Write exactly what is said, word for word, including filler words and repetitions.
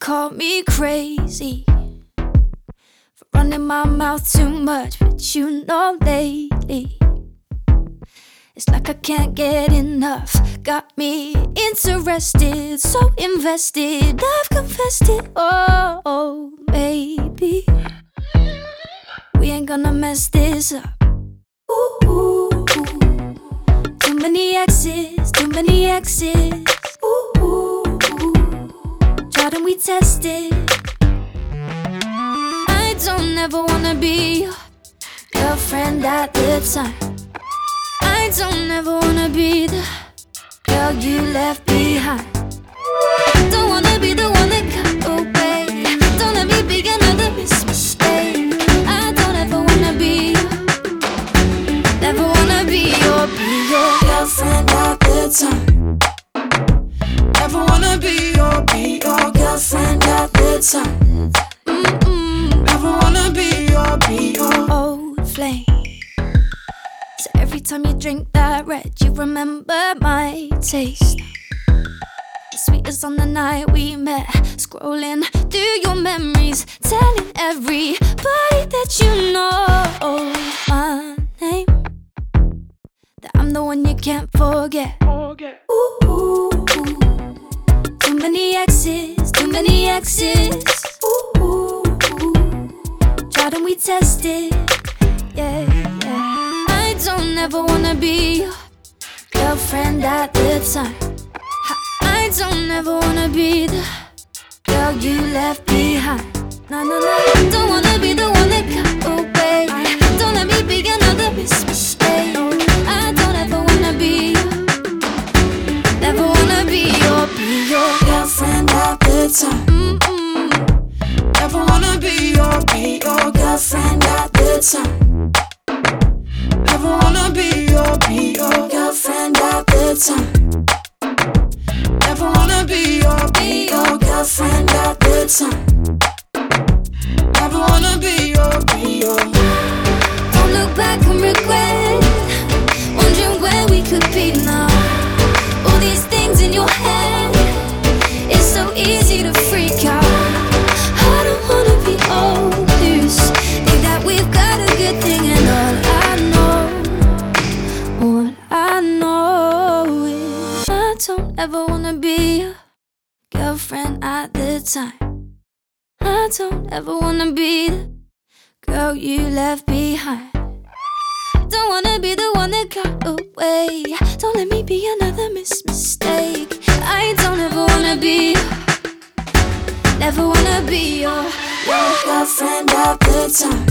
call me crazy for running my mouth too much, but you know lately it's like I can't get enough. Got me interested, so invested, I've confessed it. Oh, oh baby, we ain't gonna mess this up. Ooh, ooh, ooh. Too many exes, too many exes. Ooh, ooh, ooh. Tried and we tested. I don't ever wanna be your girlfriend at the time. I don't ever wanna be the girl you left behind. Don't wanna be the one that got away. Don't let me be another mistake. I don't ever wanna be your, never wanna be your, be your girlfriend at the time. Never wanna be your, be your girlfriend at the time. Mm-mm. Never wanna be your, be your old flame. So every time you drink that red, you remember my taste. The sweetest on the night we met, scrolling through your memories, telling everybody that you know my name, that I'm the one you can't forget. Ooh, ooh, ooh. Too many exes, too many exes. Ooh, ooh, ooh. Tried and we tested, yeah, yeah. I don't ever wanna be your girlfriend at the time. I don't ever wanna be the girl you left behind. No, no, no. Don't wanna be the one that got away. Don't let me be another mistake. I don't ever wanna be your, never wanna be your, be your girlfriend at the time. Mm-mm. Never wanna be your, be your girlfriend at the time. Never wanna be your, be your girlfriend at the time. Never wanna be your, be your girlfriend at the time. Never wanna be your, be your. Don't look back and regret, wondering where we could be now. All these things in your head, it's so easy to freak out. I don't wanna be old, loose, think that we've got a good thing, and all I know, all I know is I don't ever wanna be your girlfriend at the time. I don't ever wanna be the girl you left behind. Don't wanna be the one that got away. Don't let me be another mis- mistake. I don't ever wanna be your, never wanna be your, your girlfriend at the time.